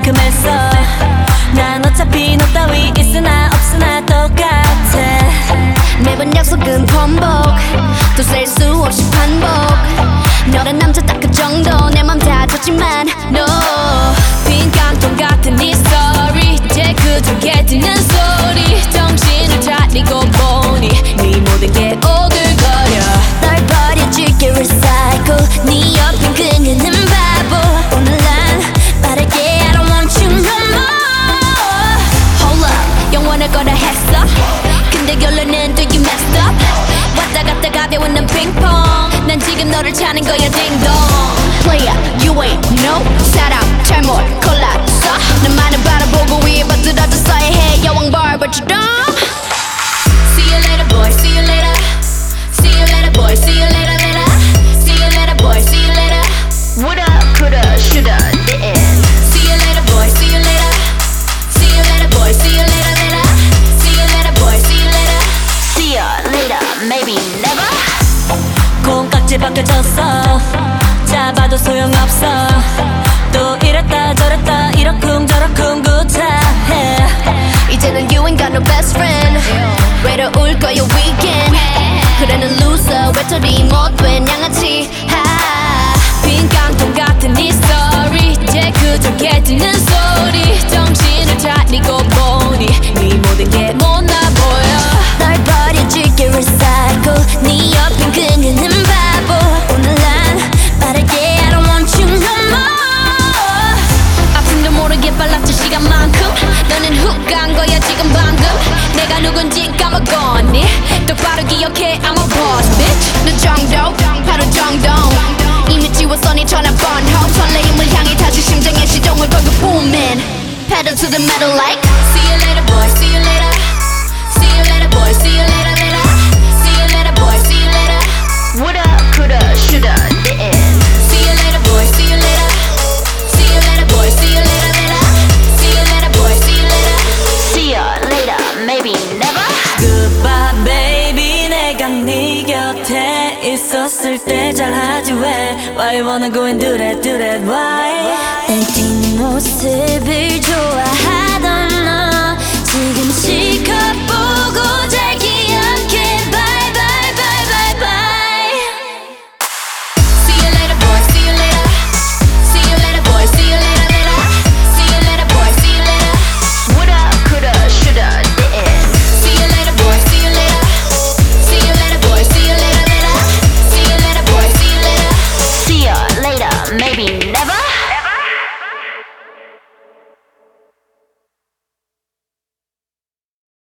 만큼했어. 난 어차피 너 따위 있으나 없으나 똑같아. 매번 약속은 번복 또 셀 수 없이 반복. 너란 남자 딱 그 정도 내 맘 다 줬지만 no. 빈 깡통 같은 네 story 이제 그저께 듣는 소리. 정신을 차리고 보니 네 모든 게 오글거려. 널 버려줄게 recycle. 네 옆엔 그녀는 바보. 오늘 난 빠르게 I don't want you no more. Hold up 영원할 거라 했어. 근데 결론은 do you messed up. 왔다 갔다 가벼운 난 핑퐁. 난 지금 너를 찾는 거야 딩동. Player you ain't no 사람 잘못 골랐어. 나만을 바라보고 위에 받들어졌어야 해 여왕 barber처럼. See you later boy see you later. See you later boy see you later later. See you later boy see you later. Woulda coulda shoulda didn't. See you later boy see you later. See you later boy see you later later. See you later boy see you later. See ya later maybe never. 콩깍지 벗겨졌어. 잡아도 소용없어. 또 이랬다 저랬다 이러쿵저러쿵 구차해. 이제는 you ain't got no best friend. 외로울 거야 weekend. 그래 넌 loser 외톨이 못된 양아치. 빈 깡통 같은 네 story 이제 그저께 듣는 소리. 정신을 차리고 보니 네 모든 게 못나 보여. 널 버려줄게 recycle. 네 옆엔 그녀는 바보. 오늘 난 빠르게 I don't want you no more. 아픔도 모르게 빨랐지 시간만큼. 너는 훅 간 거야 지금 방금. 내가 누군지 까먹었니. 똑바로 기억해 I'm a boss bitch. 너 정도 바로 정도. 이미 지웠어 네 전화번 호. 설레임을 향해 다시 심장의 시동을 걸고 booming. Pedal to the metal like. See you later boy see you later. See you later boy see you later later. See you later boy see you later. Woulda coulda shoulda didn't. See you later boy see you later. See you later boy see you later later. See you later boy see you later. See ya later maybe never. Goodbye baby 내가 네 곁에 있었을 때 잘하지 왜. Why you wanna go and do that why. 내 뒷모습